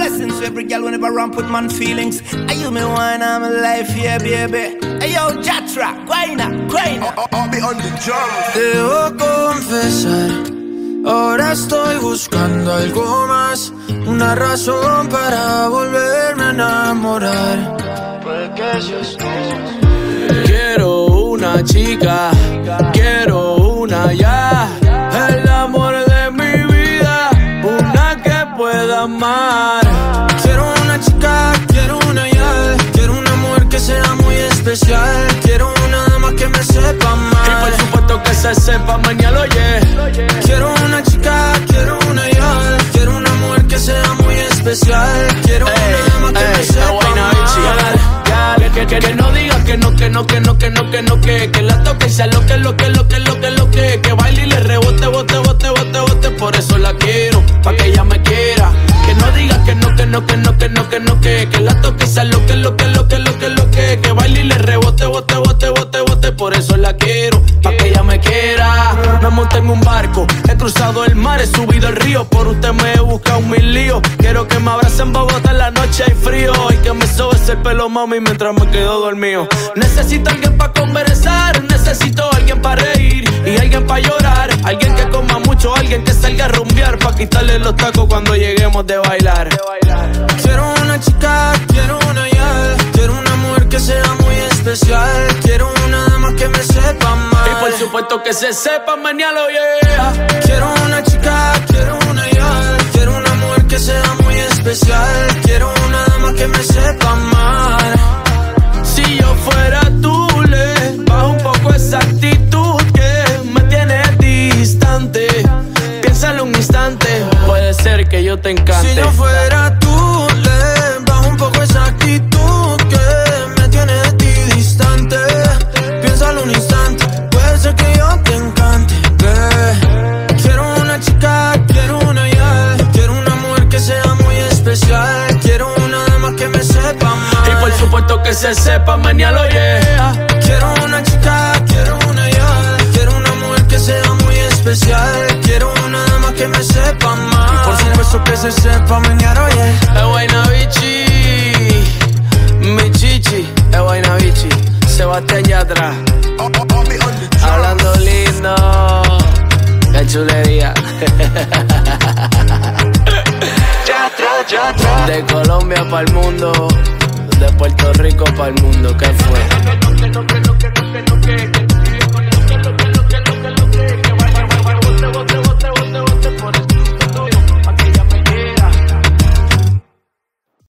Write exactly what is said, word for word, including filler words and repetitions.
blessings. Every girl will never ramp with man feelings. Are you me wine, I'm a life, yeah, baby. Hey, yo, Jatra, guayna, guayna. I'll be on the drum. Debo confesar, ahora estoy buscando algo más. Una razón para volverme a enamorar. Porque yo estoy... Quiero una chica, quiero una ya. El amor de mi vida, una que pueda amar. Quiero una chica, quiero una ya. Quiero una mujer que sea muy especial. Quiero una dama que me sepa amar. Y por supuesto que se sepa mañana, oye. Quiero una chica, quiero una ya. Quiero una mujer que sea muy especial. Quiero ey, una dama que ey, me sepa amar. Que, que, que no diga que no, que no, que no, que no, que no, que Que la toque y sea lo que, lo que, lo que, lo que, lo que Que baile y le rebote, bote, bote, bote, bote. Por eso la quiero, pa' que ella me quiera. Que no diga que no, que no, que no, que no, que no, que Que la toque y sea lo que, lo que, lo que, lo que, lo que Que baile y le rebote, bote, bote, bote, bote. Por eso la quiero, pa' que ella me quiera. Me monté en un barco, he cruzado el mar, he subido el río. Por usted me he buscado mil líos. Quiero que me abrace en Bogotá en la noche hay frío. Y que me sobes el pelo, mami, mientras me quedo dormido. Necesito alguien pa' conversar, necesito alguien pa' reír y alguien pa' llorar. Alguien que coma mucho, alguien que salga a rumbear, pa' quitarle los tacos cuando lleguemos de bailar. Quiero una chica, quiero una ya. Quiero una mujer que sea muy especial. Quiero una dama que me sepa amar. Y por supuesto que se sepa mañana, yeah. Quiero una chica, quiero una ya. Quiero una mujer que sea muy especial. Quiero una dama que me sepa amar. Si yo fuera tú, le bajo un poco esa actitud que me tiene distante. Piénsalo un instante, puede ser que yo te encante. Si yo fuera tú, le bajo un poco esa actitud que me tiene de ti distante. Piénsalo un instante, puede ser que yo te encante, babe. Quiero una chica, quiero una ya. Quiero una mujer que sea muy especial. Quiero una dama que me sepa amar. Y por supuesto que se sepa mañana, yeah. Quiero una chica, quiero una ya. Quiero una mujer que sea muy especial. Quiero una dama que me sepa amar. Y por supuesto que se sepa mañana, yeah. Es Guaynabichi, mi chichi. Es Guaynabichi, Sebastián Yatra. Hablando lindo, qué chulería. De Colombia pa'l mundo, de Puerto Rico pa'l mundo, ¿qué fue?